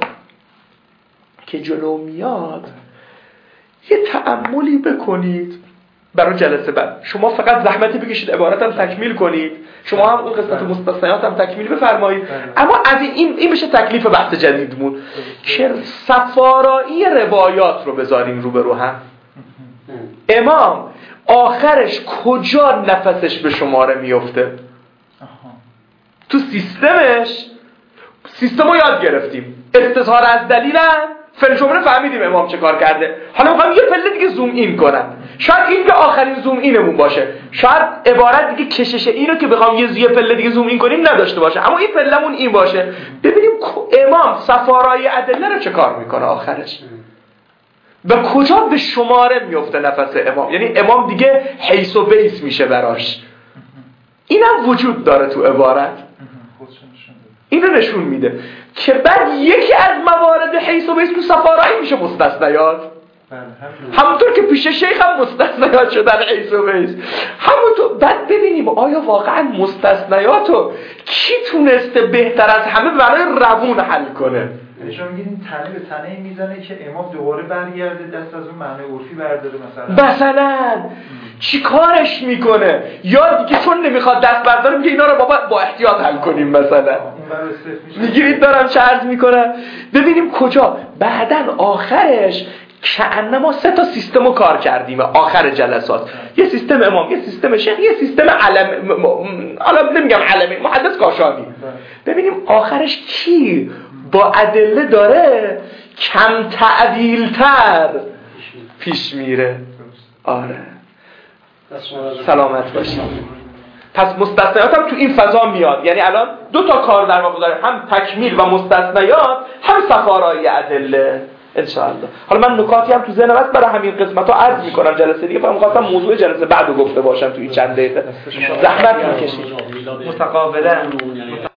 که جلو میاد یه تأملی بکنید برای جلسه بعد. شما فقط زحمتی بکشید عبارتم تکمیل کنید، شما هم اون قسمت مستثنیات هم تکمیل بفرمایید، اما از این این بشه تکلیف بحث جدیدمون که صفارایی روایات رو بذاریم رو به رو هم. امام آخرش کجا نفسش به شماره میفته؟ تو سیستمش. سیستم رو یاد گرفتیم، استظهار از دلیلم فعل جمله فهمیدیم امام چه کار کرده. حالا میخوام یه پله دیگه زوم این کنم، شاید این که آخرین زوم اینمون باشه، شاید عبارت دیگه کشش اینو که بخوام یه یه پله دیگه زوم این کنیم نداشته باشه، اما این پلهمون این باشه. ببینیم امام صفارای ادله رو چه کار میکنه آخرش و کجا به شماره میفته نفس امام. یعنی امام دیگه حیث و بیس میشه براش. اینم وجود داره تو عبارت، اینو نشون میده که بعد یکی از موارد حیث و بیس تو صفارایی میشه مستثنیات. همونطور که پیش شیخ هم مستثنیات شدن حیث و بیس، همونطور بعد ببینیم آیا واقعا مستثنیاتو کی تونسته بهتر از همه برای روون حل کنه. شما میگید این تنه به تنه میزنه که امام دوباره برگرده دست از اون معنی عرفی برداره مثلا مثلا چی کارش میکنه، یا دیگه چون نمیخواد دست برداره میگه اینا رو بابا با احتیاط حل کنیم مثلا. میگیرید دارم چه عرض میکنم. ببینیم کجا بعدن آخرش که ما سه تا سیستم رو کار کردیم آخر جلسات. یه سیستم امام، یه سیستم شیخ، یه سیستم علم، حالا نمیگم علمی، محدث کاشانی. ببینیم آخرش کی با ادله داره کم تعدیل تر پیش میره. آره سلامت باشید. پس مستثنیات هم تو این فضا میاد. یعنی الان دو تا کار در واقع داره، هم تکمیل و مستثنیات، هم صفارای ادله ان شاء الله. حالا من نکاتی هم تو ذهنم هست برای همین قسمت‌ها عرض می‌کنم جلسه دیگه، فقط می‌خواستم موضوع جلسه بعدو گفته باشم تو این چند دقیقه. زحمت می‌کشید متقابلا